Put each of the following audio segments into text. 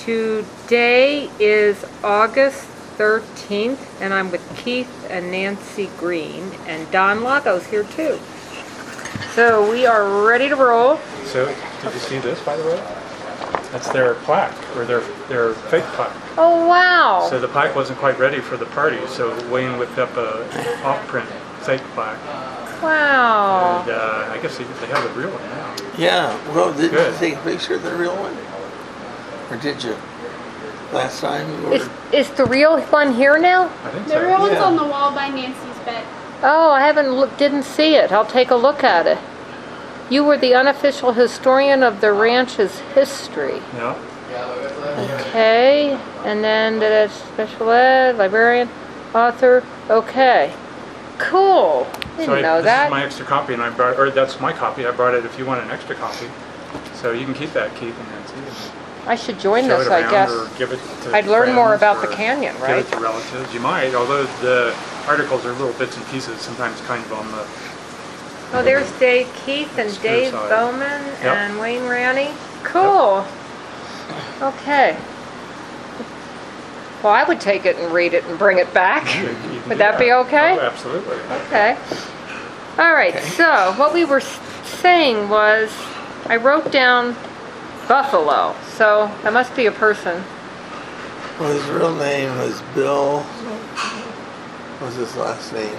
Today is August 13th, and I'm with Keith and Nancy Green, and Don Lago's here too. So we are ready to roll. So, did you see this, by the way? That's their plaque, or their fake plaque. Oh, wow. So the plaque wasn't quite ready for the party, so Wayne whipped up a off-print fake plaque. Wow. And I guess they have a real one now. Yeah, well, did Good. you take a picture of the real one? Or did you? Last time? Is the real one here now? I think The so. real one's Yeah. on the wall by Nancy's bed. Oh, I didn't see it. I'll take a look at it. You were the unofficial historian of the ranch's history. Yeah. Okay, and then the special ed, librarian, author. Okay, cool. Didn't know this that. is my extra copy, and I brought, or that's my copy. I brought it if you want an extra copy. So you can keep that, Keith and Nancy. And I should join show this, it I around guess. Or give it to I'd learn more friends, about the or canyon, right? Give it to relatives. You might, although the articles are little bits and pieces, sometimes kind of on the. Oh, there's Keith and Screw Dave side. Bowman Yep. and Wayne Ranny. Cool. Okay. Well, I would take it and read it and bring it back. You can Would do that be okay? Oh, absolutely. Okay. All right. So what we were saying was, I wrote down Buffalo. So that must be a person. Well, his real name was Bill. What was his last name?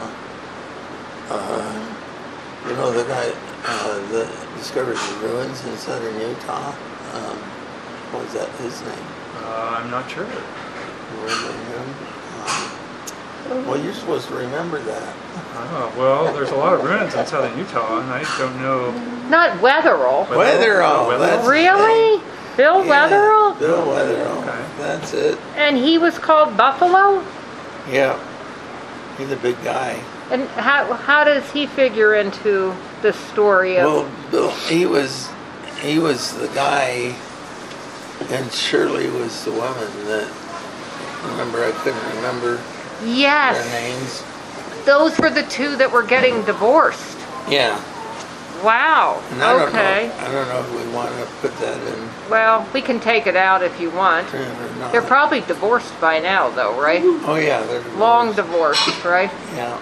You know, the guy that discovered the ruins in southern Utah. What was that his name? I'm not sure. Remember him? Well, you're supposed to remember that. Oh, well, there's a lot of ruins in southern Utah, and I don't know. Not Wetherell. Wetherell. Wetherell? That's his Really? name. Bill Yeah, Wetherell? Bill Wetherell. Okay. That's it. And he was called Buffalo? Yeah. He's a big guy. And how does he figure into the story of... Well, Bill, he was the guy, and Shirley was the woman that. Remember, I couldn't remember their Yes, names. those were the two that were getting divorced. Yeah. Wow, And I don't okay. know. I don't know if we want to put that in Well, we can take it out if you want. or not. They're probably divorced by now, though, right? Oh yeah, they're Long divorced. divorced, right? Yeah.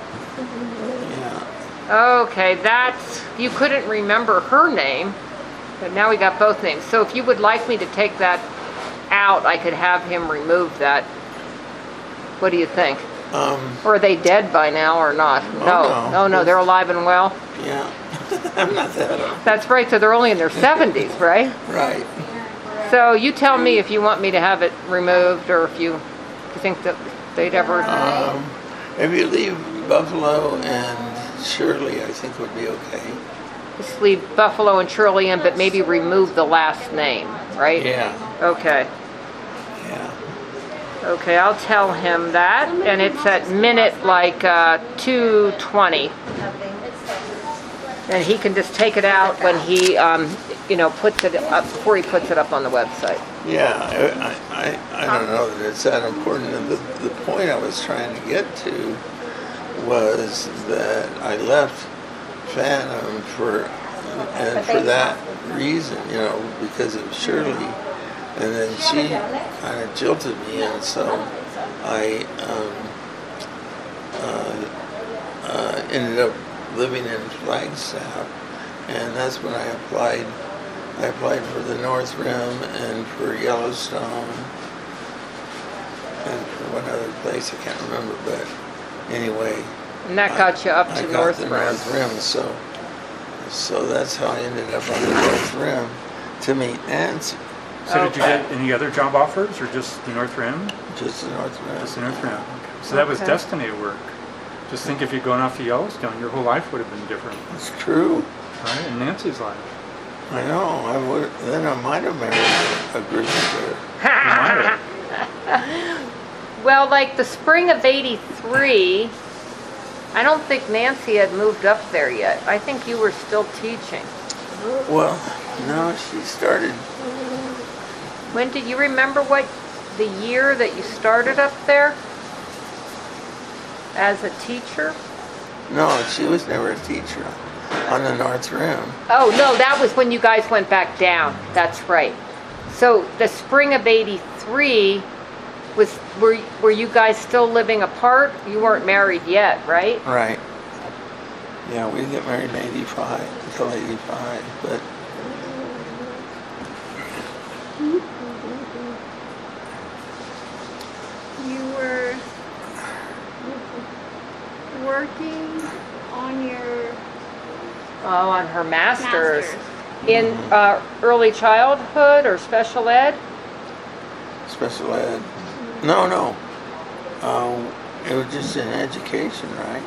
Yeah. Okay, you couldn't remember her name, but now we got both names. So if you would like me to take that out, I could have him remove that. What do you think? Or are they dead by now or not? no. Oh, no, they're alive and well. Yeah. I'm not that old. That's right, so they're only in their 70s, right? Right. So you tell me if you want me to have it removed or if you think that they'd ever... If you leave Buffalo and Shirley, I think would be okay. Just leave Buffalo and Shirley in, but maybe remove the last name, right? Yeah. Okay. Yeah. Okay, I'll tell him that, and it's at minute like 2:20. And he can just take it out when he, puts it up, before he puts it up on the website. Yeah, I don't know that it's that important. The point I was trying to get to was that I left Phantom for that reason, because of Shirley, and then she kind of jilted me, and so I ended up living in Flagstaff, and that's when I applied. I applied for the North Rim and for Yellowstone and for one other place I can't remember, but anyway. And that got you up I to got North the Rim. North Rim, so that's how I ended up on the North Rim to meet Nancy. So did you get any other job offers, or just the North Rim? Just the North Rim. Just the North Rim. Okay. So that was Okay. destiny at work. Just think if you'd gone off to Yellowstone, your whole life would have been different, It's true. right? And Nancy's life. I know. Then I might have married a grizzly You might have. Well, like the spring of '83, I don't think Nancy had moved up there yet. I think you were still teaching. bear. Well, no, she started. When did you remember what the year that you started up there as a teacher? No, she was never a teacher on the North Rim. Oh, no, that was when you guys went back down. That's right. So the spring of '83 were you guys still living apart? You weren't married yet, right? Right. Yeah, we didn't get married in 85, until 85, but You were working on your Oh, on her master's. master's. In early childhood or special ed? special ed. No. It was just in education, right?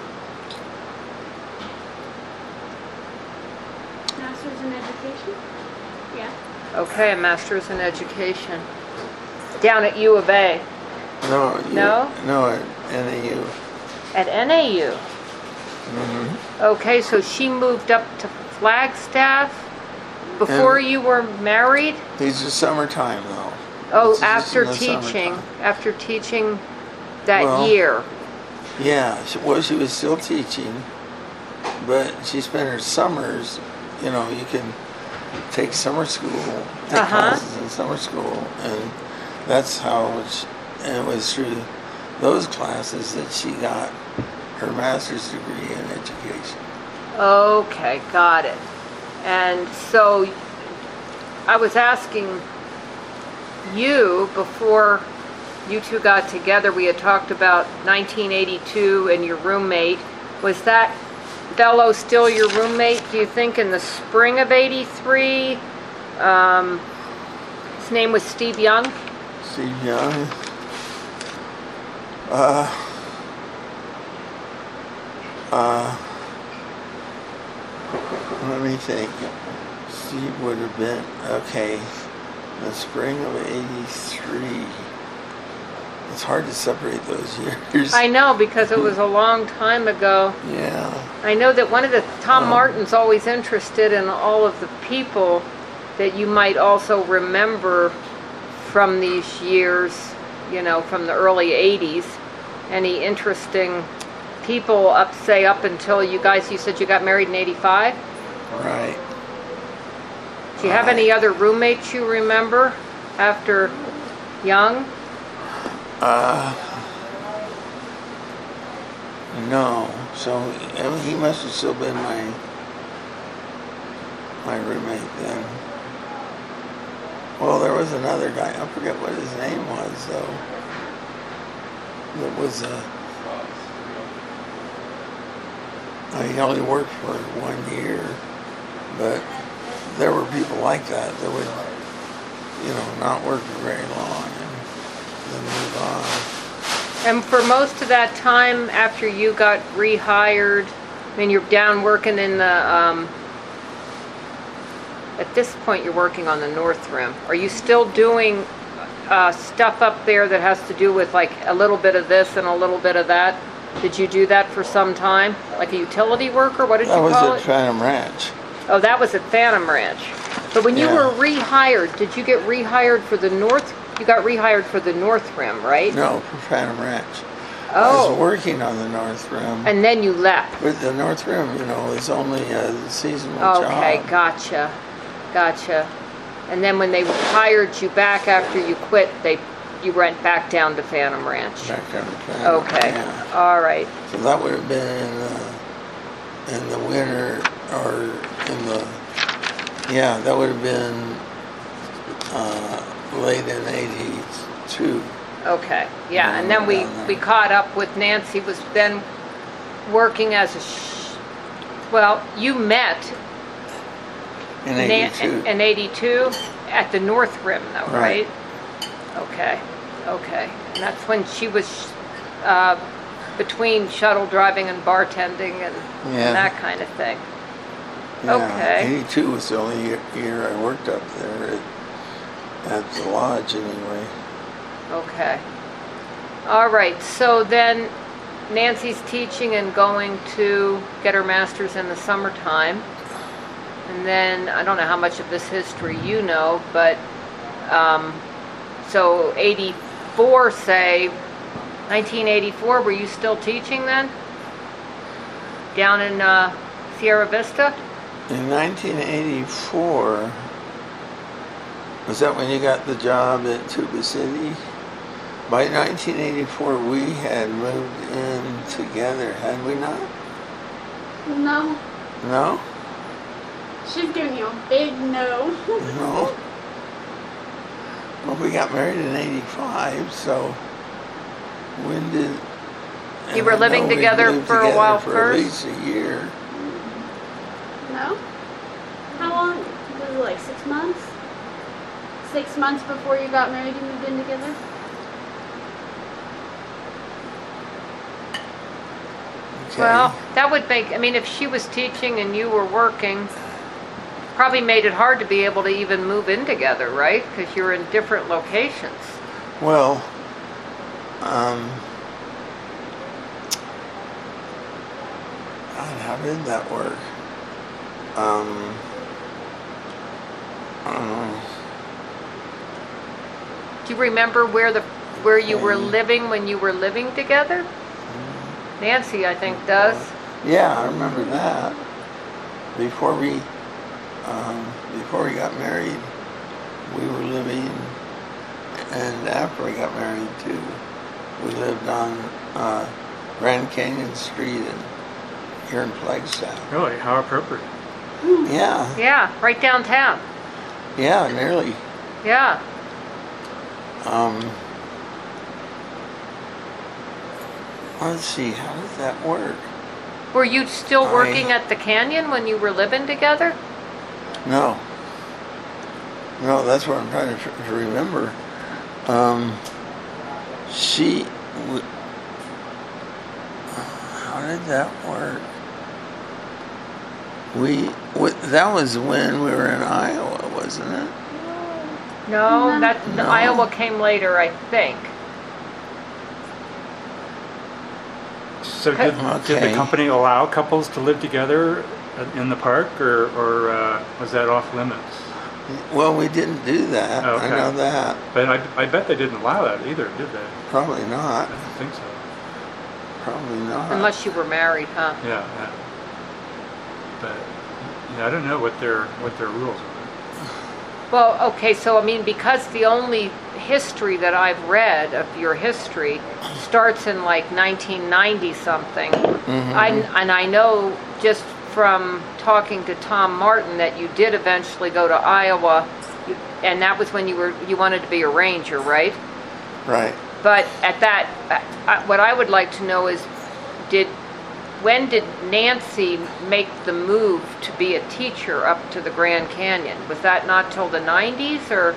Master's in education? Yeah. Okay, a master's in education. Down at U of A. No. No? No, at NAU. At NAU. Mm-hmm. Okay, so she moved up to Flagstaff before And- you were married? These are summertime, though. Oh, This is after in the teaching. summertime. After teaching that Well- year. Yeah, she was still teaching, but she spent her summers, you can take summer school, take Uh-huh. classes in summer school, and that's how it was through those classes that she got her master's degree in education. Okay, got it. And so I was asking you before you two got together, we had talked about 1982 and your roommate. Was that fellow still your roommate, do you think, in the spring of '83? His name was Steve Young? Steve Young. Let me think. Steve would have been, okay, the spring of '83. It's hard to separate those years. I know, because it was a long time ago. Yeah. I know that Tom Martin's always interested in all of the people that you might also remember from these years, from the early '80s. Any interesting people up until you said you got married in '85? Right. Do you have any other roommates you remember after Young? No. So he must have still been my roommate then. Well, there was another guy. I forget what his name was though. It was he only worked for 1 year, but there were people like that would, not work for very long and then move on. And for most of that time after you got rehired, you're down working in the, at this point you're working on the North Rim. Are you still doing stuff up there that has to do with like a little bit of this and a little bit of that? Did you do that for some time? Like a utility worker? What did you call That was it? at Phantom Ranch. Oh, that was at Phantom Ranch. But when you Yeah. were rehired, did you get rehired for the North? You got rehired for the North Rim, right? No, for Phantom Ranch. I was Oh, working on the North Rim. and then you left. But the North Rim, is only a seasonal job. Okay, gotcha. And then when they hired you back after you quit, you went back down to Phantom Ranch. Back on the Phantom, Okay, yeah. all right. So that would have been in the winter, or that would have been late in '82. Okay, yeah, and then we caught up with Nancy, was then working as you met In '82. in '82 at the North Rim though, right? Right. Okay. And that's when she was between shuttle driving and bartending and that kind of thing. Yeah, Okay. '82 was the only year I worked up there at the lodge anyway. Okay. All right, so then Nancy's teaching and going to get her master's in the summertime. And then, I don't know how much of this history you know, but so 84, say, 1984, were you still teaching then? Down in Sierra Vista? In 1984, Was that when you got the job at Tuba City? By 1984, we had moved in together, had we not? No. No? She's giving you a big no. No. Well, we got married in 85, so when did... You were living together for a while for first? at least a year. No? How long? Was it like 6 months? 6 months before you got married, you moved in together? Okay. Well, that would make, I mean, if she was teaching and you were working, probably made it hard to be able to even move in together, right? Because you're in different locations. Well, God, how did that work? I don't know. Do you remember where you were living when you were living together? Nancy, I think, does. Yeah, I remember that. Before we got married, we were living, and after we got married too, we lived on Grand Canyon Street here in Flagstaff. Really? How appropriate. Yeah, Yeah, right downtown. yeah, nearly. Yeah. Let's see, how did that work? Were you still working at the Canyon when you were living together? No. No, that's what I'm trying to remember. How did that work? That was when we were in Iowa, wasn't it? No, No. Iowa came later, I think. So did the Okay. company allow couples to live together in the park, or was that off limits? Well, we didn't do that. Okay. I know that. But I bet they didn't allow that either, did they? Probably I not. don't think so. Probably not. Unless you were married, huh? Yeah. But yeah, I don't know what their rules are. Well, okay, so I mean, because the only history that I've read of your history starts in like 1990 something. And I know just from talking to Tom Martin that you did eventually go to Iowa, and that was when you wanted to be a ranger, right? Right. But at that, what I would like to know is, when did Nancy make the move to be a teacher up to the Grand Canyon? Was that not till the 90s or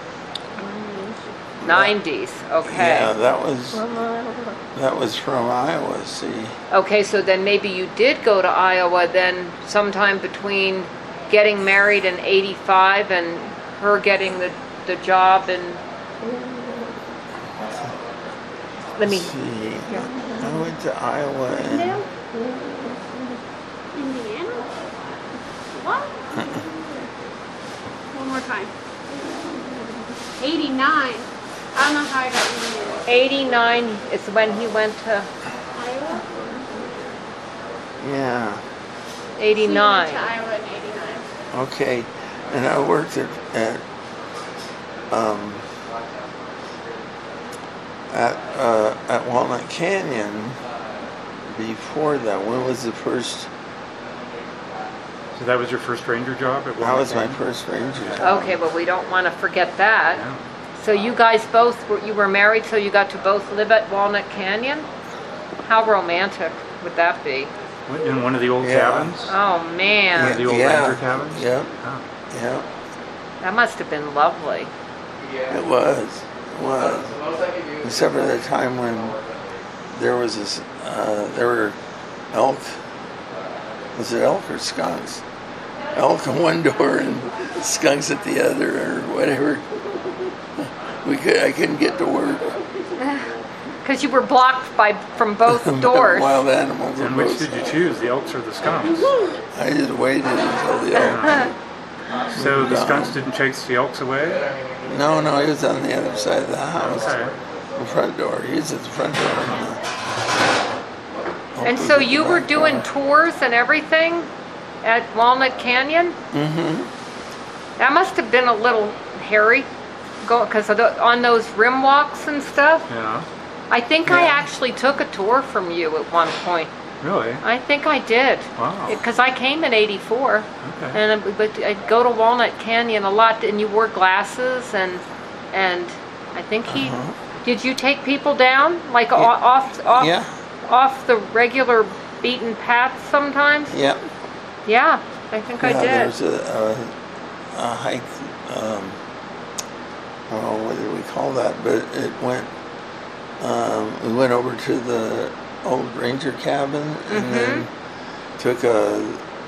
90s? Okay. Yeah, that was from Iowa. See. Okay, so then maybe you did go to Iowa then sometime between getting married in 85 and her getting the job in... Let me... Let's see. I went to Iowa and Indiana? What? One more time. 89. I don't know how I got Indiana. 89 is when he went to Iowa? yeah. She went 89. to Iowa in 89. Okay. And I worked at Walnut Canyon before that. When was the first? So that was your first ranger job? At That was my Walnut first ranger job. Okay, but we don't want to forget that. Canyon? So you guys both, you were married, so you got to both live at Walnut Canyon? How romantic would that be? Yeah. In one of the old Yeah. cabins? Oh, One of man. the old Yeah. ranger cabins? Yep. Oh. Yeah. That must have been lovely. It was. It was. Except for the time when there was this, there were elk. Was it elk or skunks? Elk at one door and skunks at the other, or whatever. I couldn't get to work. Because you were blocked from both doors. Wild animals. on And which both did you sides. choose, the elks or the skunks? I just waited until the elk. So the skunks didn't chase the elks away? No, he was on the other side of the house. Okay. The front door. He was at the front door. And so you were doing tours and everything at Walnut Canyon? Mm-hmm. That must have been a little hairy. go, because on those rim walks and stuff, Yeah. I think I Yeah. actually took a tour from you at one point. Really? I think I did. Wow. Because I came in '84, Okay. but I'd go to Walnut Canyon a lot, and you wore glasses, and I think he. Uh-huh. Did you take people down like Yeah. off Yeah. off the regular beaten path sometimes? Yep. Yeah, I think I Yeah, did. there's a hike. Oh, what did we call that? But it went. We went over to the old ranger cabin and then took a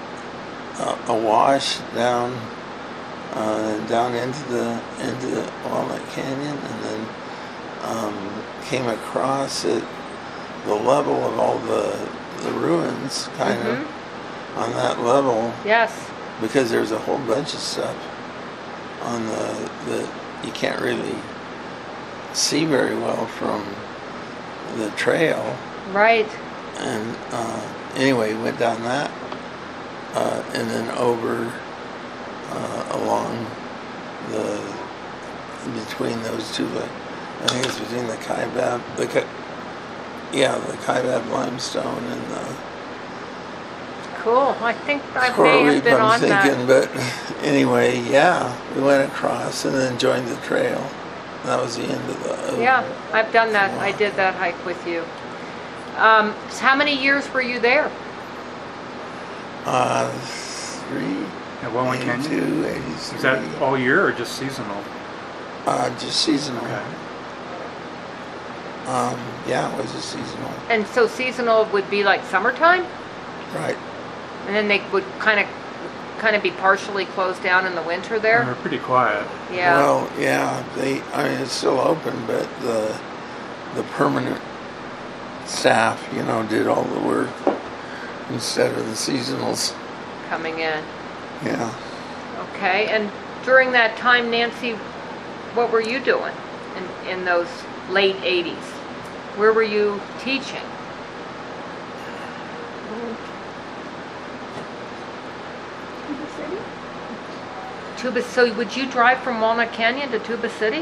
wash down into Walnut Canyon, and then came across at the level of all the ruins, kind of on that level, Yes. because there's a whole bunch of stuff on the you can't really see very well from the trail. Right. And anyway, went down that and then over along between those two, I think it's between the Kaibab, the Kaibab limestone and the Cool. I think I may coral have reef, been I'm on thinking. that. But anyway, yeah, we went across and then joined the trail. That was the end of Yeah, I've done that. I did that hike with you. So how many years were you there? 3, At Walnut Canyon? 82, 83. Is that all year or just seasonal? Just seasonal. Okay. Yeah, it was just seasonal. And so seasonal would be like summertime, Right. and then they would kind of be partially closed down in the winter They're there. pretty quiet. Yeah. Well, yeah, I mean, it's still open, but the permanent staff, did all the work instead of the seasonals. Coming in. Yeah. Okay. And during that time, Nancy, what were you doing in those late '80s? Where were you teaching? Tuba City? So would you drive from Walnut Canyon to Tuba City?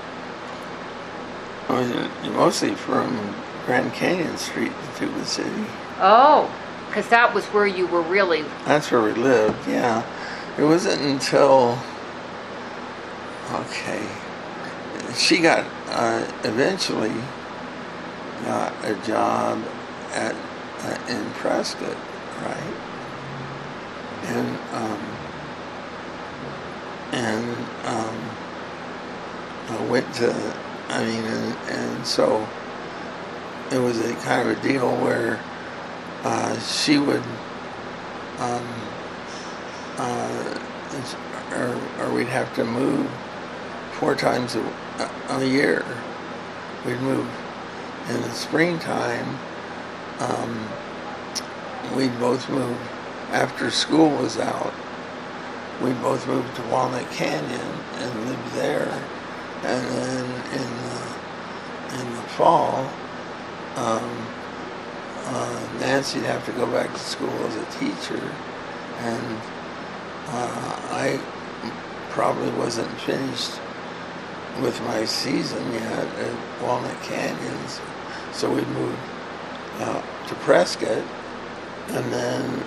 I was mostly from Grand Canyon Street to Tuba City. Oh, because that was where you were really. That's where we lived, yeah. It wasn't until, she got, eventually got a job in Prescott, right? And I went to, and so it was a kind of a deal where she would, or we'd have to move 4 times a year. We'd move in the springtime. We'd both move after school was out. We both moved to Walnut Canyon and lived there. And then in the fall, Nancy'd have to go back to school as a teacher, and I probably wasn't finished with my season yet at Walnut Canyons, so we moved to Prescott, and then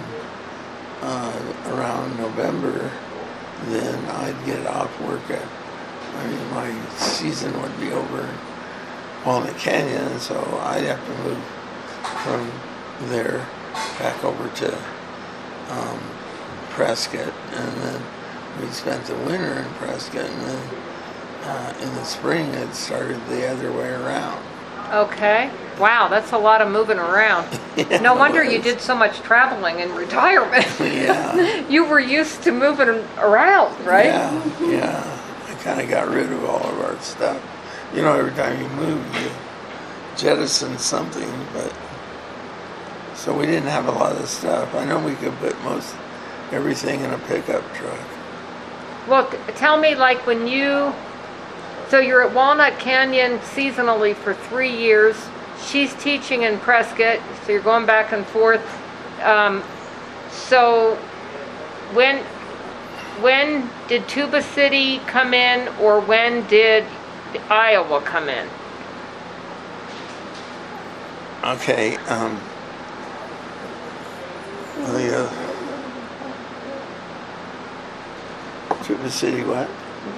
around November, then I'd get off work my season would be over in Walnut Canyon, so I'd have to move from there back over to Prescott, and then we spent the winter in Prescott, and then in the spring it started the other way around. Okay. Wow, that's a lot of moving around. Yeah, No wonder it you was. did so much traveling in retirement. Yeah. You were used to moving around, right? Yeah. I kind of got rid of all of our stuff. Every time you move, you jettison something, but so we didn't have a lot of stuff. I know we could put most everything in a pickup truck. Well, tell me, like so you're at Walnut Canyon seasonally for 3 years. She's teaching in Prescott, so you're going back and forth. So when did Tuba City come in, or when did Iowa come in? Okay. The Tuba City, what?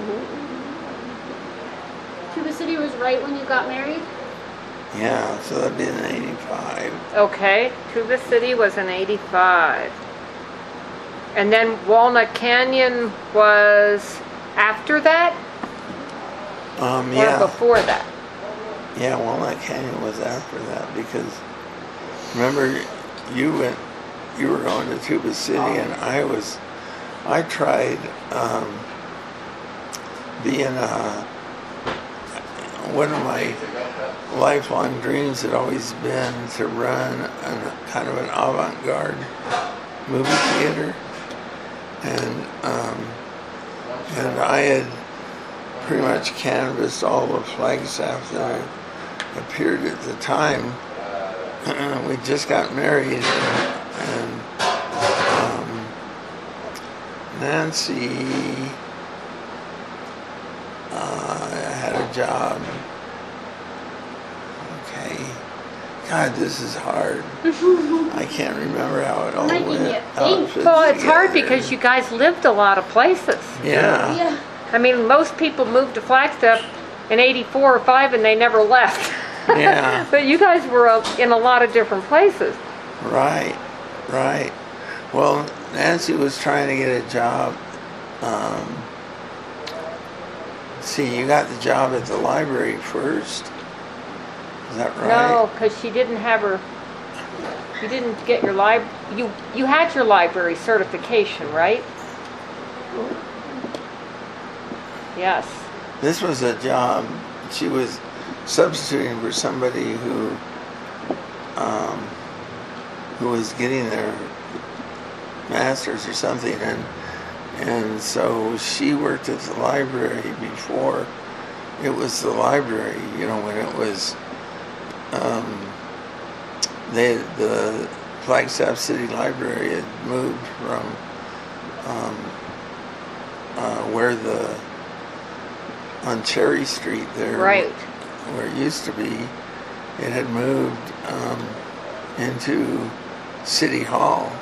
Tuba City was right when you got married? Yeah, so that'd be in '85. Okay, Tuba City was in 85. And then Walnut Canyon was after that? Or Yeah. before that? Yeah, Walnut Canyon was after that because remember you were going to Tuba City and I tried being one of my lifelong dreams had always been to run kind of an avant-garde movie theater, and I had pretty much canvassed all the Flagstaff that appeared at the time. We just got married, and Nancy had a job. Okay. God, this is hard. I can't remember how it all Making went. you how it think. fit Well, it's hard together. because you guys lived a lot of places. Yeah. Yeah. I mean, most people moved to Flagstaff in 84 or 5 and they never left. Yeah. But you guys were in a lot of different places. Right. Well, Nancy was trying to get a job. See, you got the job at the library first. Is that right? No, because she didn't have her. You didn't get your You had your library certification, right? Yes. This was a job. She was substituting for somebody who was getting their master's or something, and so she worked at the library before it was the library. You know, when it was the Flagstaff City Library had moved from where on Cherry Street there, Right. where it used to be, it had moved into City Hall,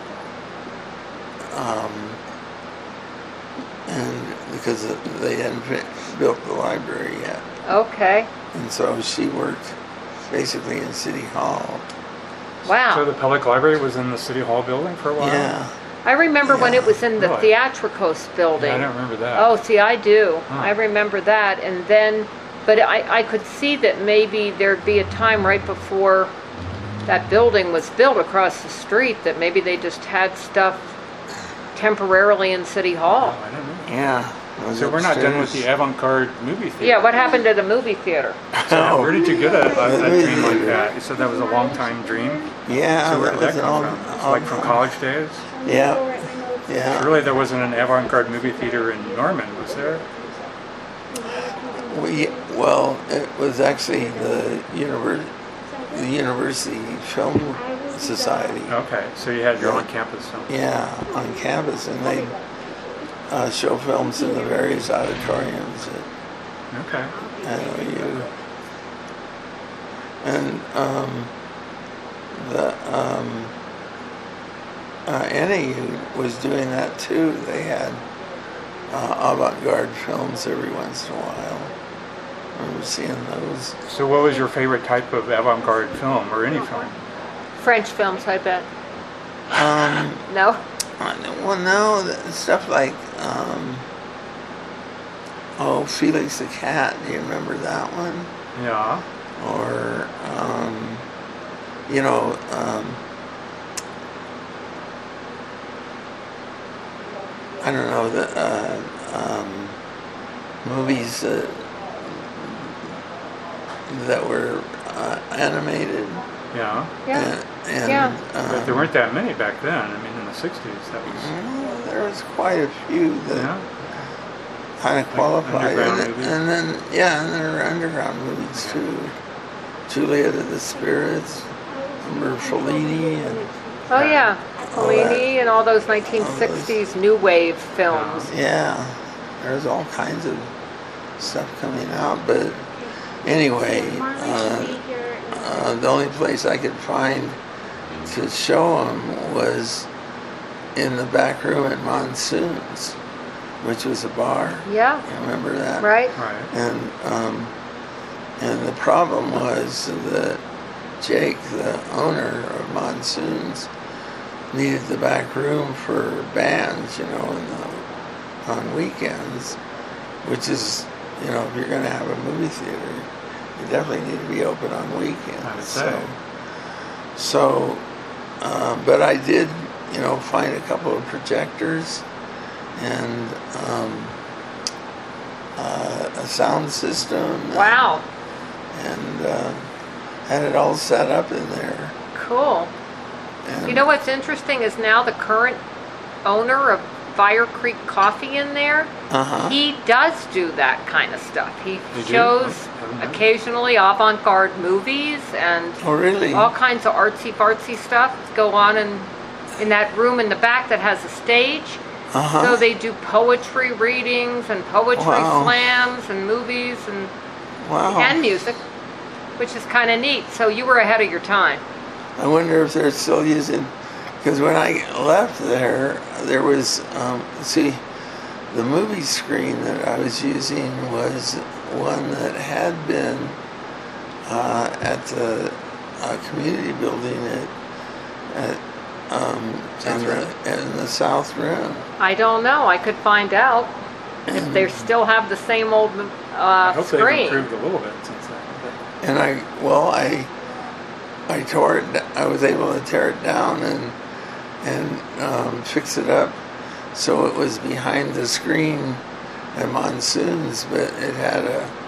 and because they hadn't built the library yet, Okay. and so she worked basically in City Hall. Wow. So the public library was in the City Hall building for a while? Yeah. I remember when it was in the Really? Theatricos building. Yeah, I don't remember that. Oh, see, I do. Huh. I remember that. And then, but I could see that maybe there'd be a time right before that building was built across the street that maybe they just had stuff temporarily in City Hall. Oh, I don't know. Yeah. It was So we're not done with upstairs. the avant-garde movie theater. Yeah, what happened to the movie theater? So where did you get a movie dream like theater. that? You said that was a long time dream? Yeah, So where that did was that an come all. from? It's like from college days? Yeah. Yeah. Surely there wasn't an avant-garde movie theater in Norman, was there? Well, it was actually the University Film Society. Okay, so you had your on-campus film. Yeah, on campus, and they show films in the various auditoriums Okay. at NOU. And the NAU was doing that too. They had avant-garde films every once in a while. I remember seeing those. So what was your favorite type of avant-garde film, or any film? French films, I bet. No? Well, no, stuff like, Felix the Cat. Do you remember that one? Yeah. Or, I don't know, the movies that were animated. Yeah. Yeah. And, Yeah. But there weren't that many back then. I mean, in the 60s, that was... there was quite a few that Yeah. kind of qualified. underground And, movies? and then there were underground movies too. Juliet of the Spirits, remember Fellini, and Oh, yeah. all that. Fellini and all those 1960s new wave films. yeah, there's all kinds of stuff coming out. But anyway, the only place I could find to show them was in the back room at Monsoons, which was a bar. Yeah. You remember that? Right. Right. And the problem was that Jake, the owner of Monsoons, needed the back room for bands, on weekends, which is, if you're going to have a movie theater, you definitely need to be open on weekends. I would say. But I did, find a couple of projectors and a sound system. Wow. And had it all set up in there. Cool. And You know what's interesting is now the current owner of Fire Creek Coffee in there, he does do that kind of stuff. He They do? shows Oh, occasionally avant-garde movies and Oh, really? all kinds of artsy-fartsy stuff go on in that room in the back that has a stage. So they do poetry readings and poetry Wow. slams and movies and Wow. music, which is kind of neat. So you were ahead of your time. I wonder if they're still using, because when I left there was, the movie screen that I was using was one that had been at the community building in the South Rim. I don't know. I could find out if they still have the same old I hope they've screen. improved a little bit since then. And I tore it. I was able to tear it down and fix it up so it was behind the screen at Monsoons, but it had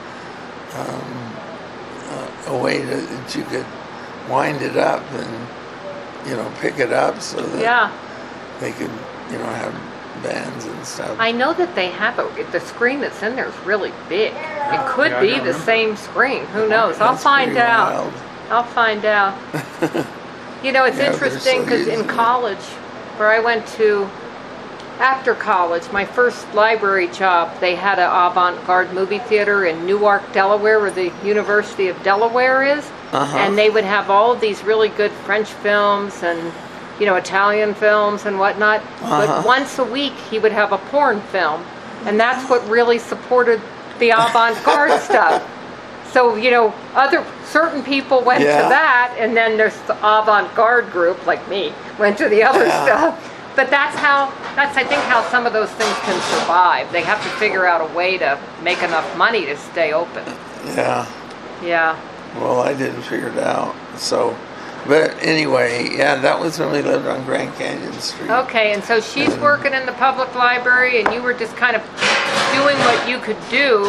a way that you could wind it up and pick it up so that they could have bands and stuff. I know that they have the screen that's in there is really big. It could Yeah, I be don't the remember. same screen. Who knows? I'll That's find pretty out. wild. I'll find out. It's Yeah, they're interesting still because in using it. college, where I went to after college, my first library job, they had an avant-garde movie theater in Newark, Delaware, where the University of Delaware is. And they would have all of these really good French films and, Italian films and whatnot. But once a week, he would have a porn film. And that's what really supported the avant-garde stuff. So, certain people went to that, and then there's the avant-garde group, like me, went to the other stuff. But that's I think how some of those things can survive. They have to figure out a way to make enough money to stay open. Yeah. Yeah. Well, I didn't figure it out. So, but anyway, that was when we lived on Grand Canyon Street. Okay, and so she's working in the public library, and you were just kind of doing what you could do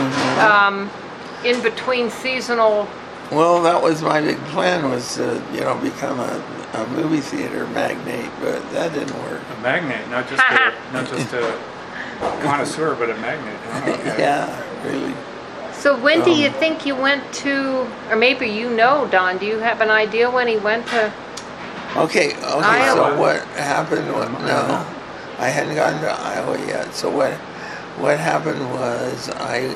in between seasonal. Well, that was my big plan, was to, become a movie theater magnate, but that didn't work. A magnate, not just a connoisseur, but a magnate. Oh, okay. Yeah, really. So when do you think you went to, or maybe Don, do you have an idea when he went to? Okay, Iowa. so what happened was, no, I hadn't gotten to Iowa yet. So what happened was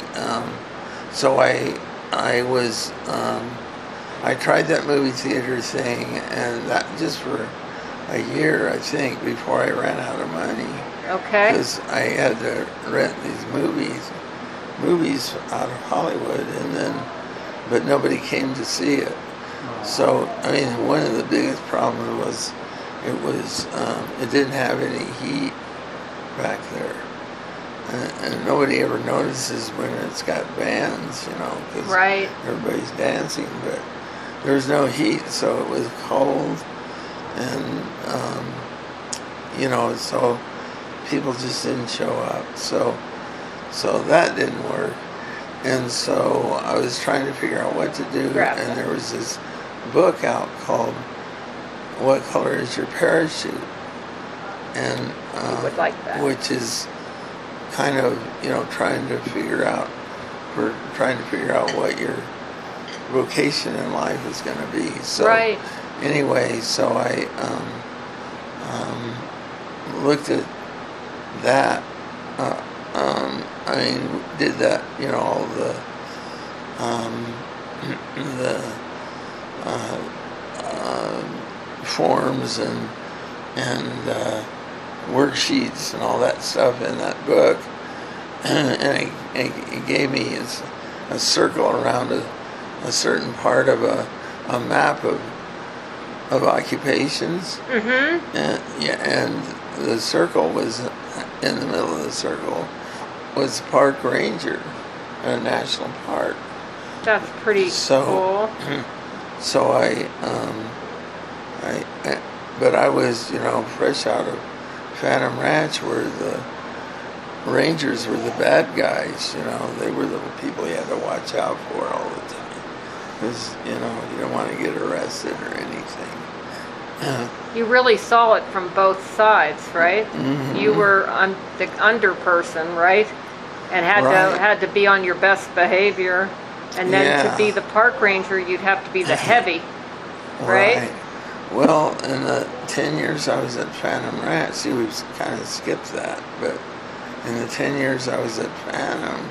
I tried that movie theater thing, and that just for a year, I think, before I ran out of money. Okay. Because I had to rent these movies out of Hollywood, but nobody came to see it. So, one of the biggest problems was it didn't have any heat back there. And nobody ever notices when it's got bands, because Right. everybody's dancing, but there's no heat, so it was cold, and so people just didn't show up. So that didn't work, and so I was trying to figure out what to do, and there was this book out called "What Color Is Your Parachute?" and You would like that. which is kind of trying to figure out what your vocation in life is going to be. So Right. anyway, so I looked at that I mean, did that, you know, all um, the forms and worksheets and all that stuff in that book, and he gave me a circle around a certain part of a map of occupations. Mm-hmm. And the circle was in the middle of the circle was park ranger in a national park. That's pretty cool. So but I was, you know, fresh out of Phantom Ranch, where the rangers were the bad guys. You know, they were the people you had to watch out for all the time, because, you know, you don't want to get arrested or anything. You really saw it from both sides, right? Mm-hmm. You were the under person, right? And had to be on your best behavior. And then to be the park ranger, you'd have to be the heavy, right? Well, in the 10 years I was at Phantom Ranch, see, we've kind of skipped that, but in the 10 years I was at Phantom,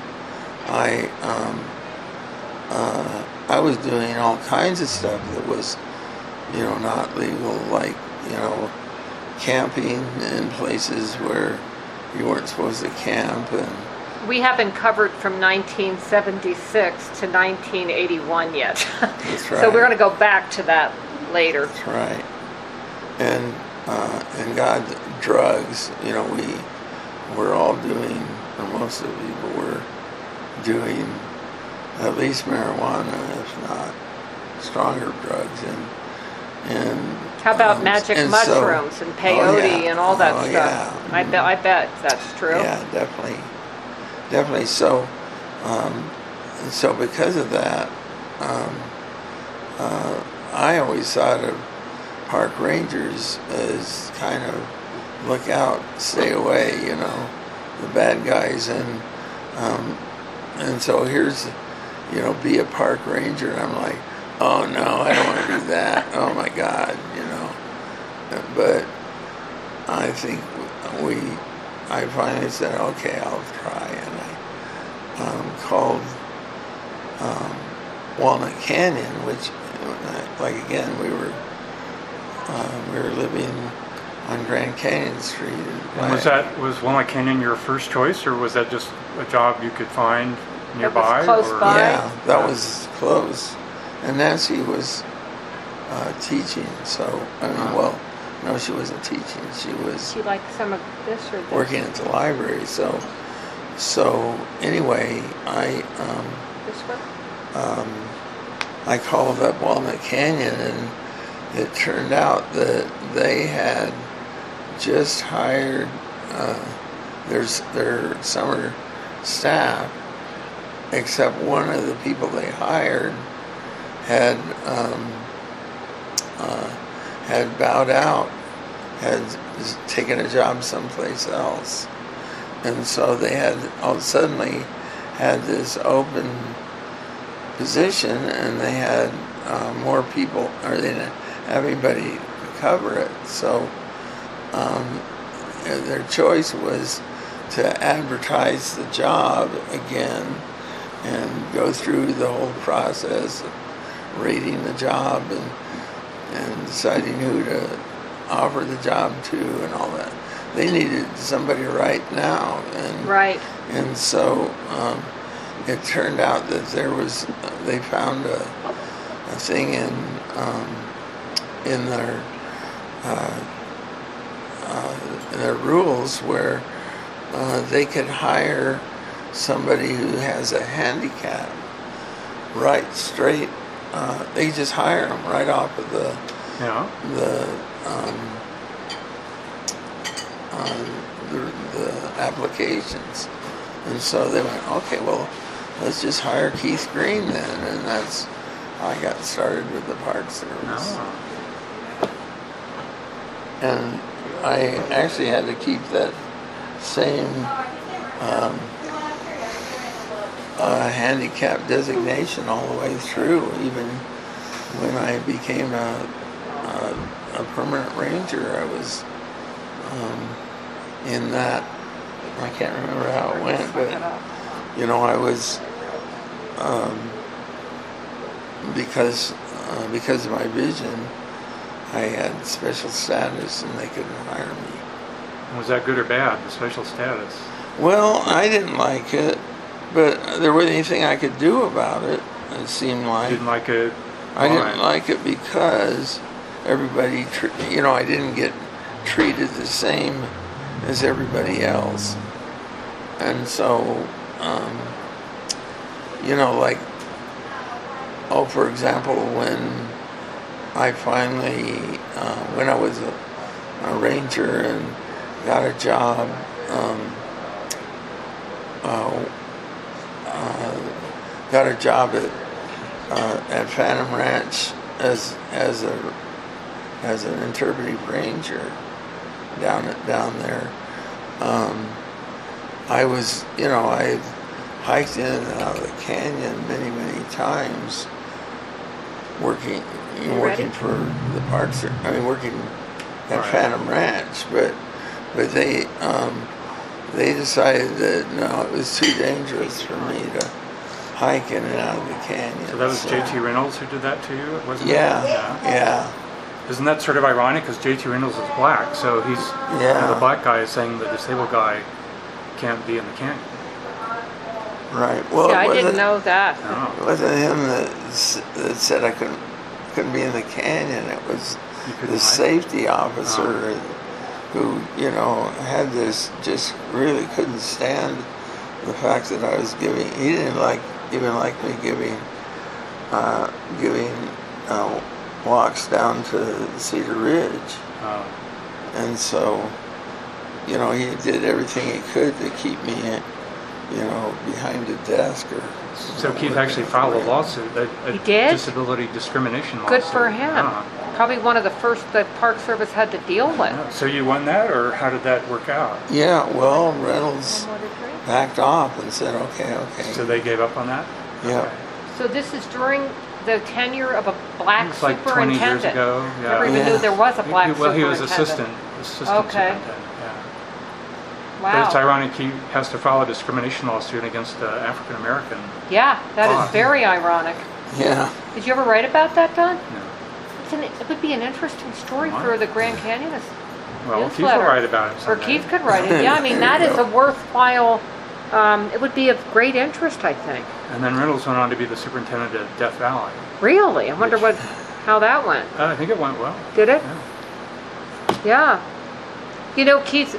I was doing all kinds of stuff that was, you know, not legal, like, you know, camping in places where you weren't supposed to camp. And we haven't covered from 1976 to 1981 yet. That's right. So we're going to go back to that later. That's right. And God, drugs, you know, we're all doing, or most of the people were doing at least marijuana, if not stronger drugs. And how about magic mushrooms and peyote and all that stuff? Yeah. I bet that's true. Yeah, definitely. So, so because of that, I always thought of park rangers as kind of look out, stay away, you know, the bad guys, and so here's, you know, be a park ranger, and I'm like, oh no, I don't want to do that. Oh my God, you know. But I think I finally said, okay, I'll try, and I called Walnut Canyon, which, like, again, we were living on Grand Canyon Street. And was Walnut Canyon your first choice, or was that just a job you could find nearby? That was close by? Yeah, that was close. And Nancy was teaching, so, I mean, well, no, she wasn't teaching. She was... She liked some of this or this? Working at the library, so anyway, This one? I called up Walnut Canyon, and it turned out that they had just hired their summer staff, except one of the people they hired had bowed out, had taken a job someplace else, and so they had suddenly had this open position, and they had more people, or they didn't have anybody to cover it. So their choice was to advertise the job again and go through the whole process of rating the job and deciding who to offer the job to and all that. They needed somebody right now, and so it turned out that they found a thing in their rules where they could hire somebody who has a handicap right straight. They just hire them right off of the applications. And so they went, okay, well, let's just hire Keith Green then. And that's how I got started with the Park Service. And I actually had to keep that same handicap designation all the way through, even when I became a permanent ranger. I was in that, I can't remember how it went, but I was, because of my vision, I had special status and they couldn't hire me. Was that good or bad, the special status? Well, I didn't like it, but there wasn't anything I could do about it. It seemed like You didn't like it? I didn't like it because everybody, I didn't get treated the same as everybody else, and so, for example, when I finally, when I was a ranger and got a job, at Phantom Ranch as an interpretive ranger down there. I was, I hiked in and out of the canyon many times, working for the parks. Working at Phantom Ranch, but they decided that no, it was too dangerous for me to hike in and out of the canyon. So that was J.T. Reynolds who did that to you, wasn't it? Yeah. Isn't that sort of ironic? Because J.T. Reynolds is black, so he's the black guy is saying the disabled guy can't be in the canyon. Right. Well, I didn't know that. No. It wasn't him that said I couldn't be in the canyon. It was the safety officer who, had this, just really couldn't stand the fact that I was giving. He didn't even like me giving walks down to Cedar Ridge. And so, he did everything he could to keep me, behind a desk or. So Keith actually filed a lawsuit, He did? disability discrimination lawsuit. Good for him. Probably one of the first that Park Service had to deal with. So you won that, or how did that work out? Yeah, well, Reynolds backed off and said, okay. So they gave up on that? Yeah. Okay. So this is during the tenure of a black It's like superintendent. 20 years ago. Yeah. Never even knew there was a black superintendent. He was assistant Okay. superintendent. Yeah. But Wow. it's ironic he has to file a discrimination lawsuit against the African American. Yeah, that is very ironic. Yeah. Did you ever write about that, Don? No. It would be an interesting story Why? for the Grand Canyon Well, Keith will newsletter. write about it Or someday. Keith could write it. Yeah, that is a worthwhile. It would be of great interest, I think. And then Reynolds went on to be the superintendent at Death Valley. Really, I wonder how that went. I think it went well. Did it? Yeah. Yeah. Keith,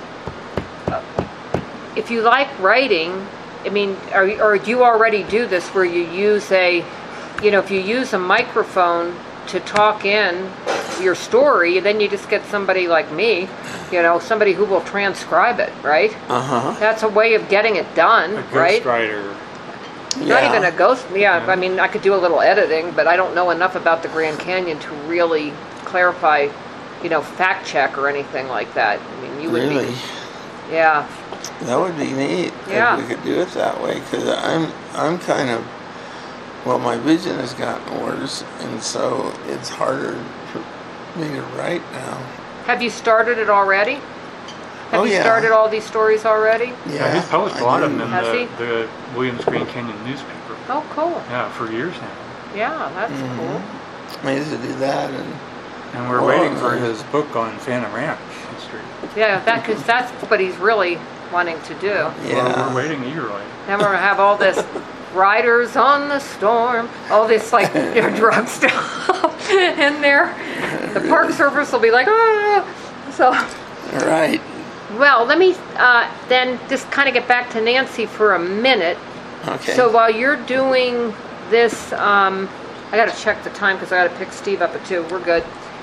if you like writing, or do you already do this where you use if you use a microphone to talk in your story, then you just get somebody like me, somebody who will transcribe it, right? That's a way of getting it done, A right? ghostwriter. Not even a ghost. Yeah, I could do a little editing, but I don't know enough about the Grand Canyon to really clarify, fact check or anything like that. You would Really? be. Yeah. That would be neat Yeah. if we could do it that way, because I'm kind of, my vision has gotten worse, and so it's harder for me to write now. Have you started it already? Have you yeah. started all these stories already? Yeah, he's published a lot of them in Has he? the Williams Grand Canyon newspaper. Oh, cool. Yeah, for years now. Yeah, that's cool. I used to do that, And we're waiting for his book on Phantom Ranch history. Yeah, because that's what he's really wanting to do. Well, we're waiting eagerly. Then we're going to have all this Riders on the Storm, all this drug stuff in there. The Park Service will be like, So, Right. well, let me then just kind of get back to Nancy for a minute. Okay. So while you're doing this, I got to check the time because I got to pick Steve up at 2. We're good.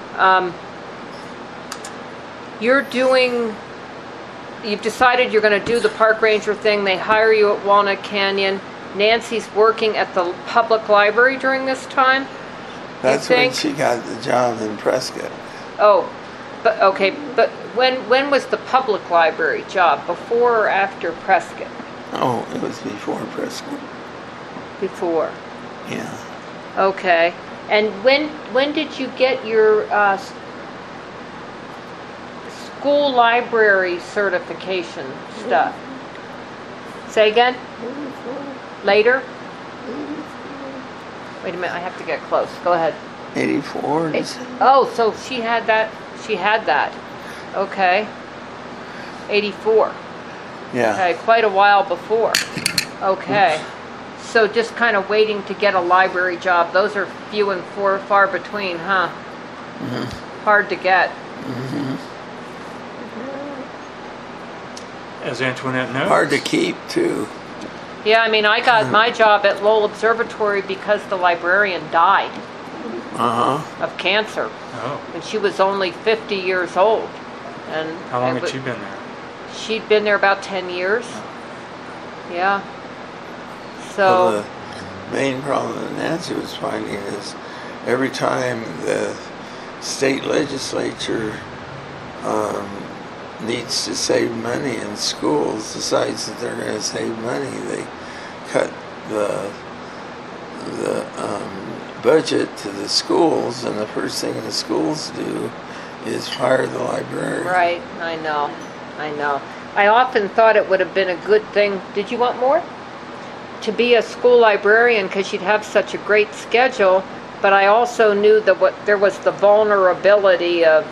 You've decided you're going to do the park ranger thing. They hire you at Walnut Canyon. Nancy's working at the public library during this time. That's when think? she got the job in Prescott. Oh, but okay. But when was the public library job? Before or after Prescott? Oh, it was before Prescott. Before. Yeah. Okay. And when did you get your school library certification stuff? Say again? Later? Wait a minute, I have to get close. Go ahead. 84. Oh, so she had that. She had that. Okay. 84. Yeah. Okay, quite a while before. Okay. So just kind of waiting to get a library job. Those are few and far between, huh? Mm-hmm. Hard to get. Mm-hmm. As Antoinette knows. Hard to keep, too. Yeah, I mean, I got my job at Lowell Observatory because the librarian died Uh-huh. of cancer. Oh. And she was only 50 years old. And How long had she been there? She'd been there about 10 years. Yeah. Well, So, the main problem that Nancy was finding is every time the state legislature needs to save money in schools, decides that they're going to save money, they cut the budget to the schools, and the first thing the schools do is fire the librarian. right, I know. I often thought it would have been a good thing. Did you want more? To be a school librarian because she'd have such a great schedule, but I also knew that there was the vulnerability of,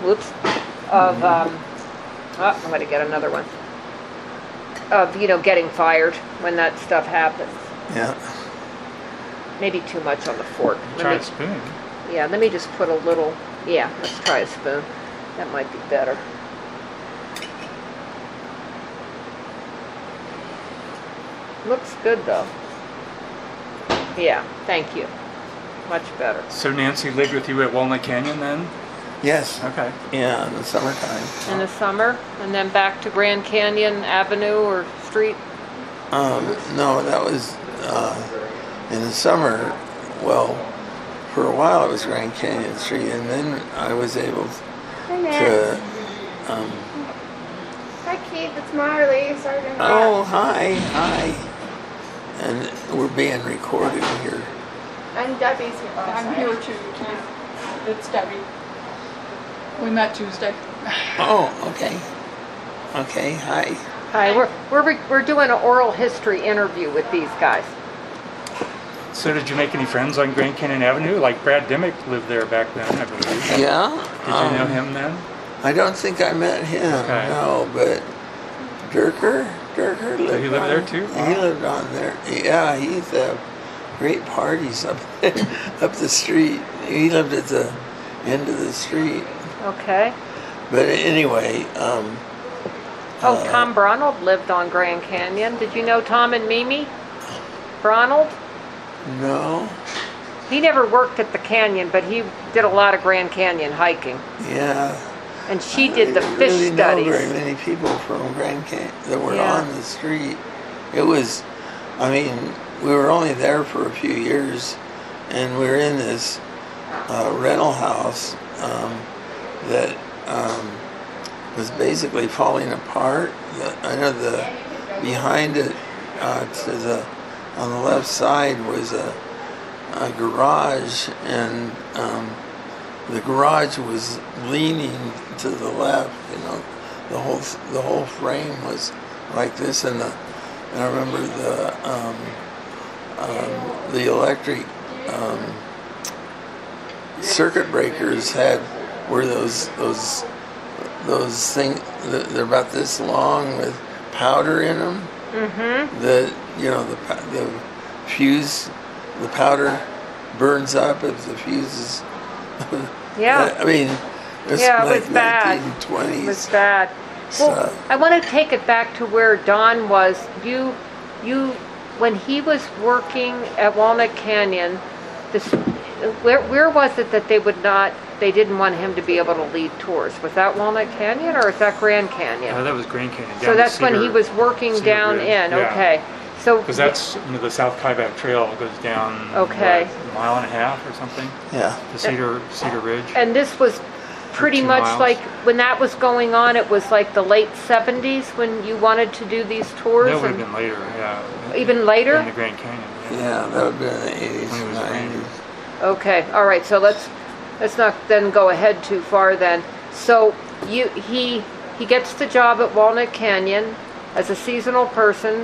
I'm going to get another one, of, getting fired when that stuff happens. Yeah. Maybe too much on the fork. Try a spoon. Yeah, let me just put a little, let's try a spoon. That might be better. Looks good though. Yeah, thank you. Much better. So Nancy lived with you at Walnut Canyon then? Yes. Okay. Yeah, in the summertime. In the summer, and then back to Grand Canyon Avenue or Street? No, that was in the summer. Well, for a while it was Grand Canyon Street, and then I was able to. Hi, Keith. It's Marley. Sergeant. Oh, hi. And we're being recorded here. I'm Debbie's here. I'm here too, Keith. It's Debbie. We met Tuesday. Oh, okay. Okay, hi. Hi, we're doing an oral history interview with these guys. So did you make any friends on Grand Canyon Avenue? Like Brad Dimmick lived there back then, I believe. Yeah. Did you know him then? I don't think I met him. Okay. No, but Durker lived. Did he live on, there too? He lived on there. Yeah, he used to have great parties up the street. He lived at the end of the street. Okay. But anyway, Tom Bronald lived on Grand Canyon. Did you know Tom and Mimi Bronald? no. He never worked at the canyon, but he did a lot of Grand Canyon hiking. Yeah. And she did the I fish really studies. know very many people from Grand Canyon that were Yeah. on the street. It was, I mean, we were only there for a few years, and we were in this rental house that was basically falling apart. I know behind it on the left side was a garage, and the garage was leaning to the left. The whole frame was like this, and I remember the electric circuit breakers were those things. They're about this long with powder in them. Mm-hmm. The fuse, the powder burns up if the fuse is. Yeah. I mean, it's Yeah, it like was bad. 1920s. It was bad. Well, I want to take it back to where Don was. You, when he was working at Walnut Canyon, where was it that they didn't want him to be able to lead tours? Was that Walnut Canyon or is that Grand Canyon? That was Grand Canyon. So that's when he was working Cedar down Ridge, in. yeah. Okay. So Because that's the South Kaibab Trail goes down Okay. a mile and a half or something Yeah. to Cedar Ridge. and this was pretty 2 much miles. like when that was going on. It was like the late 70s when you wanted to do these tours. That would have and been later, yeah. even later. In the Grand Canyon. Yeah, that would have been in the 80s When he was and a 90s. Okay, all right. So let's not then go ahead too far. Then, so he gets the job at Walnut Canyon as a seasonal person,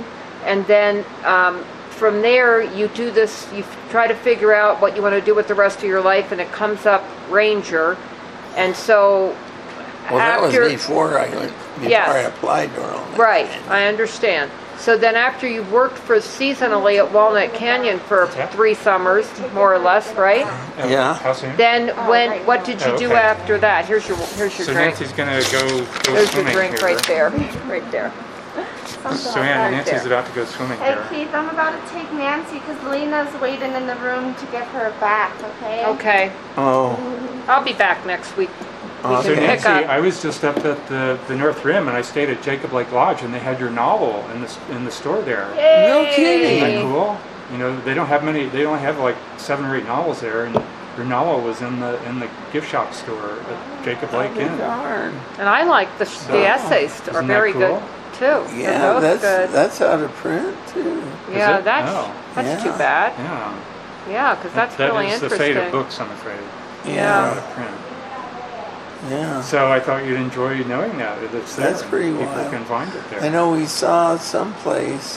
And then from there, you do this, you try to figure out what you want to do with the rest of your life, and it comes up Ranger. And so Well, that was after, before I Yes. applied to Walnut right, Canyon. I understand. So then after you've worked for seasonally at Walnut Canyon for 3 summers, more or less, right? Yeah. How soon? Then what did you do Okay. after that? Here's your So drink. Nancy's gonna go There's your swimming drink here. right there, right there. So yeah, Nancy's there. about to go swimming Hey here. Keith, I'm about to take Nancy because Lena's waiting in the room to give her back, okay? Okay, Oh, I'll be back next week. We So can pick Nancy, up. I was just up at the North Rim, and I stayed at Jacob Lake Lodge, and they had your novel in the store there. no kidding. Isn't that cool? You know, they don't have many. They only have like 7 or 8 novels there, and your novel was in the gift shop store at Jacob Lake Inn. Darn. And I like the essays are Isn't that very cool? good too. They're Yeah, both good. that's out of print too. Yeah, it? that's Oh. too Yeah. bad. Yeah, Yeah, because that's that really is the interesting. fate of books, I'm afraid. Yeah, Out of print. yeah. So I thought you'd enjoy knowing that it's there. That's pretty People wild. can find it there. I know we saw someplace,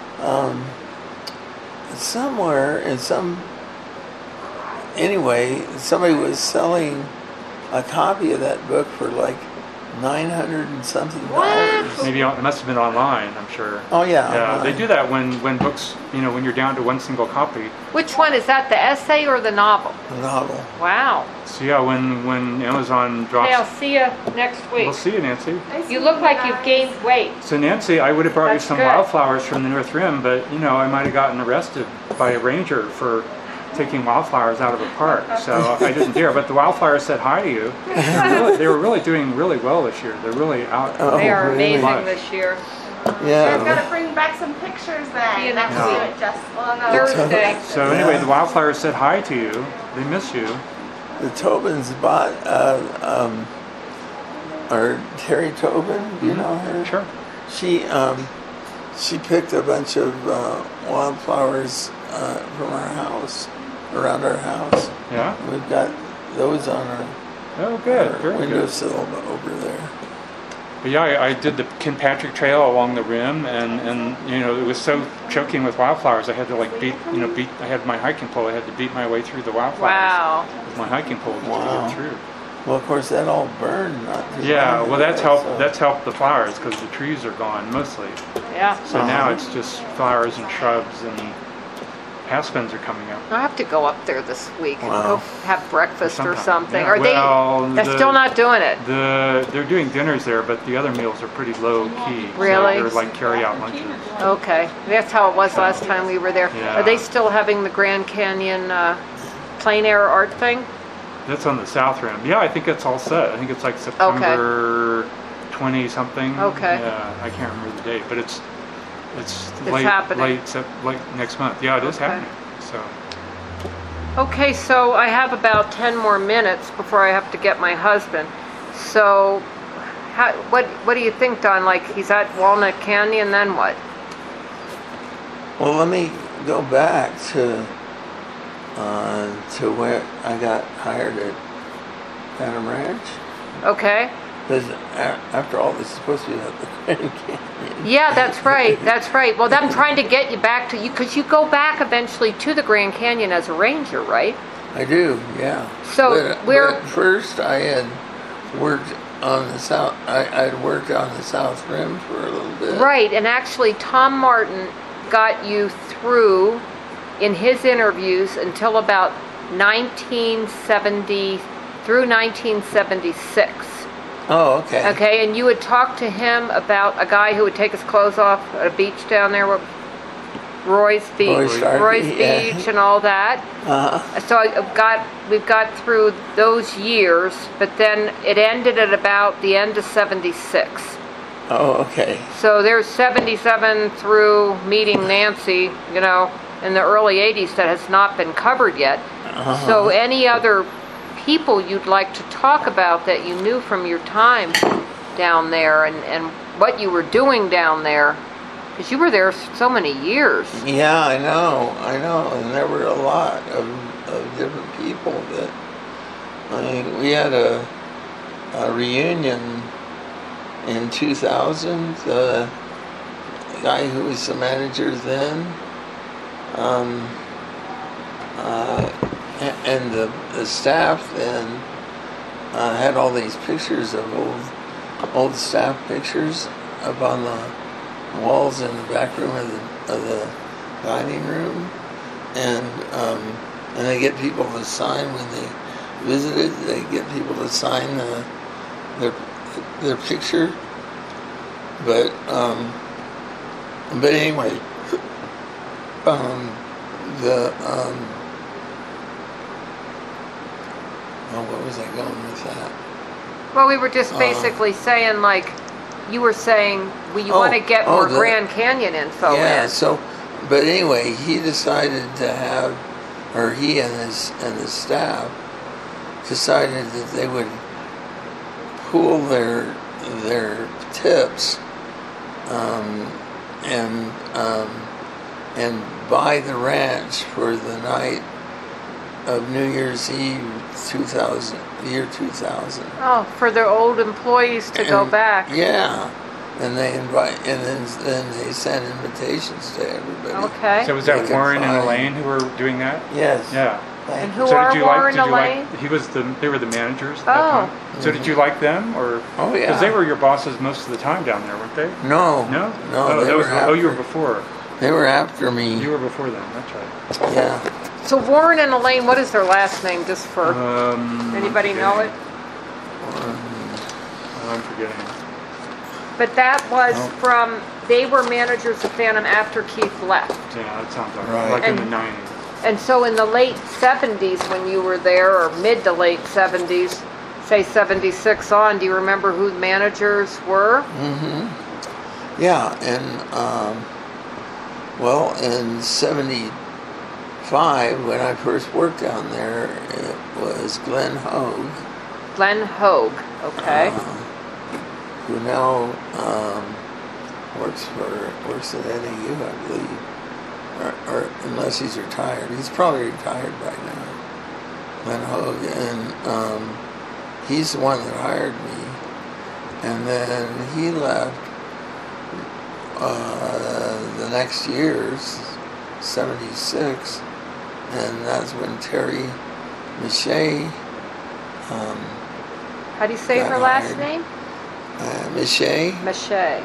somewhere in some. Anyway, somebody was selling a copy of that book for like $900 and something dollars. Maybe it must have been online, I'm sure. Oh yeah. Yeah, online. they do that when books, when you're down to one single copy. Which one is that? The essay or the novel? A novel. Wow. So yeah, when Amazon drops, Hey, I'll see you next week. we'll see you, Nancy. You look like you've gained weight. So Nancy, I would have brought That's you some good. wildflowers from the North Rim, but I might have gotten arrested by a ranger for taking wildflowers out of a park. So I didn't dare. But the wildflowers said hi to you. They were really doing really well this year. They're really out. Oh, They are really? amazing this year. I've Yeah. got to bring back some pictures then. See you next That's week. it, just well, no. Thursday. So anyway, the wildflowers said hi to you. They miss you. The Tobins bought, or Terry Tobin, you know her? Sure. She picked a bunch of wildflowers from our house, around our house. Yeah. We've got those on our, Oh, good. our Very good. windowsill over there. But yeah, I did the Kinpatrick Trail along the rim, and it was so choking with wildflowers. I had to beat. I had my hiking pole. I had to beat my way through the wildflowers Wow. with my hiking pole just Wow. to get through. Well, of course, that all burned. Not too Yeah, long well, that's ago, helped. so- That's helped the flowers because the trees are gone mostly. Yeah. So now it's just flowers and shrubs, and aspens are coming up. I have to go up there this week and Wow. go have breakfast or Sometime. something. Yeah, Are well, they're still not doing it? They're doing dinners there, but the other meals are pretty low key. Really? So they're like carry out lunches. Okay. That's how it was last time we were there. Yeah. Are they still having the Grand Canyon plein air art thing? That's on the South Rim. Yeah, I think it's all set. I think it's like September 20 something. Okay. Yeah, I can't remember the date, but it's late, happening. late next month. Yeah, it is Okay. happening. So Okay, so I have about 10 more minutes before I have to get my husband. So, what do you think, Don? Like, he's at Walnut Canyon, then what? Well, let me go back to where I got hired at Phantom Ranch. Okay. Because after all, this is supposed to be at the Grand Canyon. Yeah, that's right. That's right. Well, I'm trying to get you back to you because you go back eventually to the Grand Canyon as a ranger, right? I do, yeah. So, but first I had worked on the south. I'd worked on the South Rim for a little bit. Right, and actually Tom Martin got you through in his interviews until about 1970 through 1976. Oh, okay. Okay, and you would talk to him about a guy who would take his clothes off at a beach down there, Roy's Beach, Roy's yeah. Beach, and all that. So we've got through those years, but then it ended at about the end of '76. Oh, okay. So there's 77 through meeting Nancy, in the early '80s that has not been covered yet. So any other people you'd like to talk about that you knew from your time down there and what you were doing down there? Because you were there so many years. Yeah, I know. And there were a lot of different people that, we had a reunion in 2000. guy who was the manager then, and the staff then had all these pictures of old staff pictures up on the walls in the back room of the dining room, and they get people to sign when they visited. They get people to sign their picture, but anyway, what was I going with that? Well, we were just basically saying, like, you were saying, you want to get more Grand Canyon info in. So, but anyway, he decided to have, or he and his staff decided that they would pool their tips and buy the ranch for the night of New Year's Eve 2000. Oh, for their old employees to go back. Yeah, and they invite, and then they send invitations to everybody. Okay. So was that Warren and Elaine who were doing that? Yes. Yeah. And who are Warren and Elaine? They were the managers at that time. So did you like them, or? Oh yeah. Because they were your bosses most of the time down there, weren't they? No. No. Oh, you were before. They were after me. You were before them. That's right. Yeah. So Warren and Elaine, what is their last name, just for anybody know it? I'm forgetting. But that was from, they were managers of Phantom after Keith left. Yeah, that sounds like Right. like in the 90s. And so in the late 70s when you were there, or mid to late 70s, say 76 on, do you remember who the managers were? Mm-hmm. Yeah, and well, in 75, when I first worked down there, it was Glenn Hogue. Glenn Hogue, okay. Who now works at NAU, I believe, or unless he's retired. He's probably retired by now. Glenn Hogue, and he's the one that hired me, and then he left the next year's 76, and that's when Terry Miche. How do you say her last name? Miche. Miche.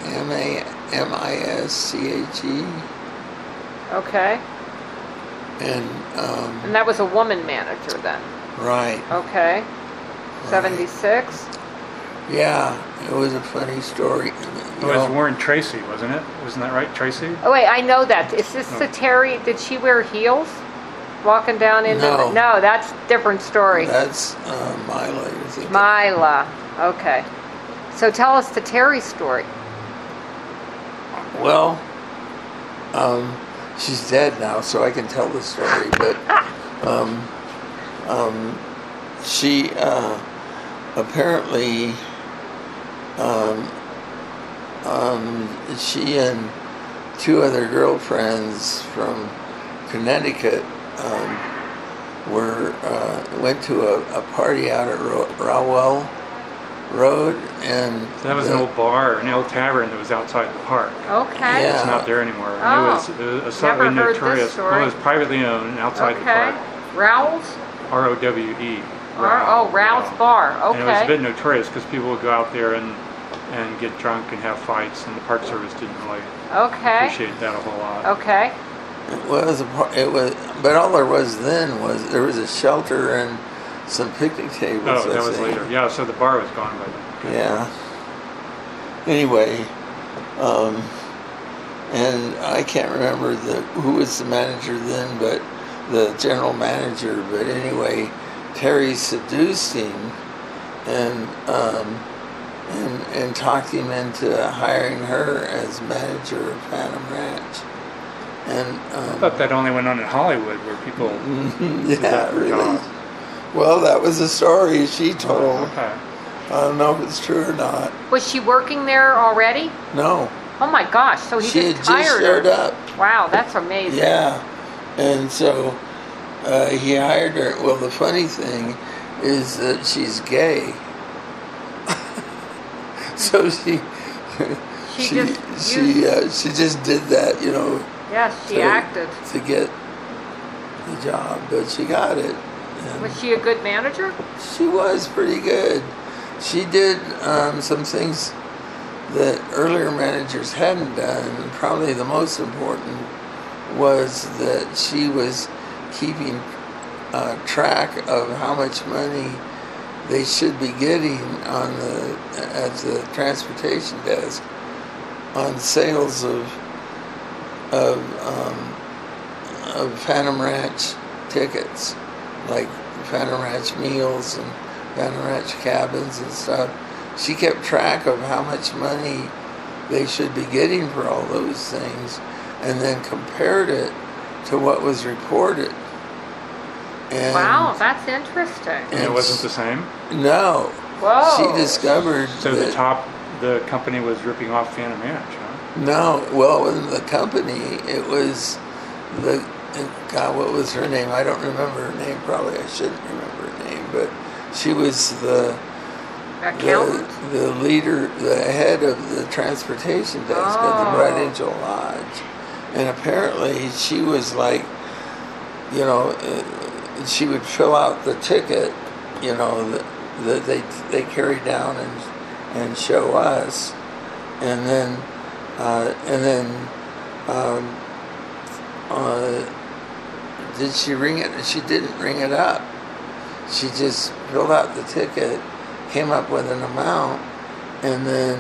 Mische. Okay. And that was a woman manager then? Right. Okay. 76? Yeah, it was a funny story. It was Warren Tracy, wasn't it? Wasn't that right, Tracy? Oh wait, I know that. Is this the Terry, did she wear heels? Walking down into No, that's a different story. That's Mila, you're thinking. Mila. Okay. So tell us the Terry story. Well, she's dead now, so I can tell the story. But she apparently she and two other girlfriends from Connecticut went to a party out at Rowell Road, and that was an old bar, an old tavern that was outside the park. Okay. Yeah. It's not there anymore. Oh. It was a slightly Never heard this notorious. story. Well, it was privately owned outside the park. Rowell's? ROWE. Rowell's Bar. Okay. And it was a bit notorious because people would go out there and get drunk and have fights, and the Park Service didn't really appreciate that a whole lot. Okay. It was, but all there was then was there was a shelter and some picnic tables. Oh, that was later. Yeah, so the bar was gone by then. Okay. Yeah. Anyway, and I can't remember who was the manager then, but the general manager. But anyway, Terry seduced him and talked him into hiring her as manager of Phantom Ranch. And I thought that only went on in Hollywood, where people really. Well, that was the story she told. Oh, okay. I don't know if it's true or not. Was she working there already? No. Oh my gosh! So he She just had hired just showed her. up. Wow, that's amazing. Yeah, and so he hired her. Well, the funny thing is that she's gay. So She she just she just did that, you know, yes, she to- acted. to get the job, but she got it. And Was she a good manager? she was pretty good. She did some things that earlier managers hadn't done, and probably the most important was that she was keeping track of how much money they should be getting on at the transportation desk on sales of Phantom Ranch tickets, like Phantom Ranch meals and Phantom Ranch cabins and stuff. She kept track of how much money they should be getting for all those things, and then compared it to what was reported. And, Wow, that's interesting. And it wasn't the same? No. Whoa. She discovered So that, the company was ripping off Phantom Ranch, huh? no, well, in the company, it was God, what was her name? I don't remember her name. Probably I shouldn't remember her name, but she was the leader, the head of the transportation desk at the Bright Angel Lodge. And apparently she was like, you know, she would fill out the ticket, you know, that they carry down and show us, and then did she ring it? She didn't ring it up. She just filled out the ticket, came up with an amount, and then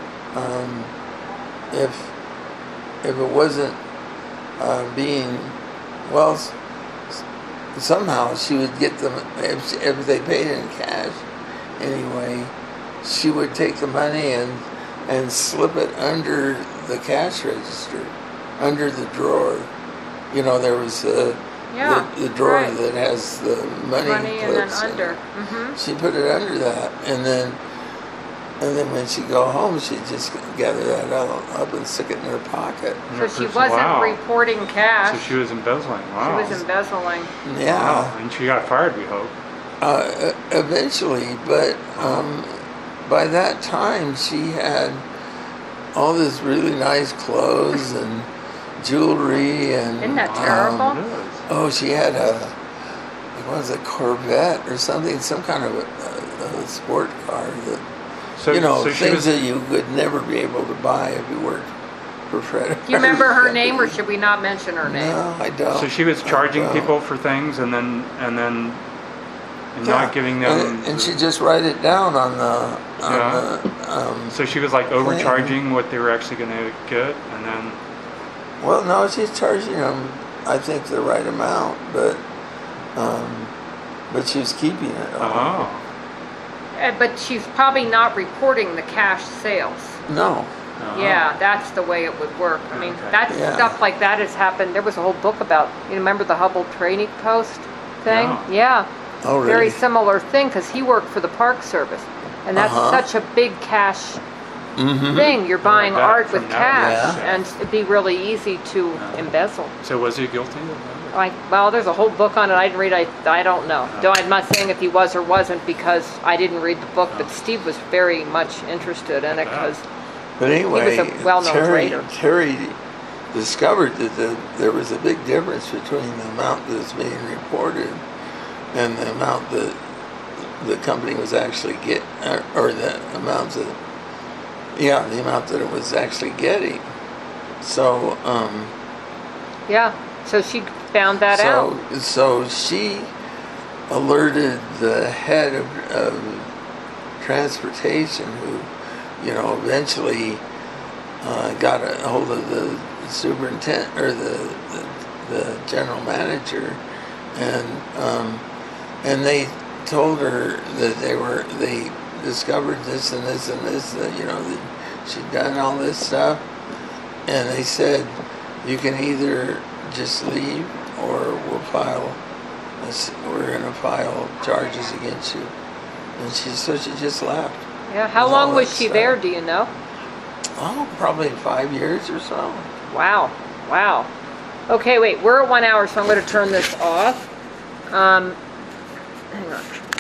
if it wasn't being, well, somehow she would get them, if they paid in cash anyway, she would take the money and slip it under the cash register, under the drawer. You know, there was the drawer right. that has the money And then clips in under. it. Mm-hmm. She put it under that, and then when she'd go home, she'd just gather that up and stick it in her pocket. So she wasn't reporting cash. So she was embezzling. Wow. She was embezzling. Yeah. Wow. And she got fired, we hope. Eventually, but by that time she had all this really nice clothes and jewelry and. Isn't that terrible? Oh, she had what was it, Corvette or something, some kind of a sport car that, So, you know, so she things was, that you would never be able to buy if you worked for Fred. Do you remember her name, or should we not mention her name? No, I don't. so she was charging I don't. people for things and Yeah. not giving them. And she'd just write it down on the. So she was like overcharging what they were actually going to get, and then. Well, no, she's charging them, I think, the right amount, but she was keeping it all. Oh. But she's probably not reporting the cash sales. No. Yeah, that's the way it would work. I mean, Okay. that's Yeah. stuff like that has happened. There was a whole book about, you remember the Hubble Trading Post thing? No. Yeah. Oh, really? Very similar thing, because he worked for the Park Service. And that's such a big cash thing. You're buying that art from with now, cash, yeah. and it'd be really easy to embezzle. So was he guilty of that? Well, there's a whole book on it. I didn't read. I don't know. I'm not saying if he was or wasn't, because I didn't read the book. But Steve was very much interested in it because But anyway, he was a well-known trader. Terry discovered that there was a big difference between the amount that's being reported and the amount that the company was actually or the amount that it was actually getting. So, So she found that out. So she alerted the head of transportation, who, you know, eventually got a hold of the superintendent or the general manager, and they told her that they discovered this and this and this, that, you know, that she'd done all this stuff, and they said, you can either just leave or we're going to file charges against you. And she just left. Yeah. How long was she there? Do you know? Oh, probably 5 years or so. Wow. Okay, wait. We're at 1 hour, so I'm going to turn this off. Hang on.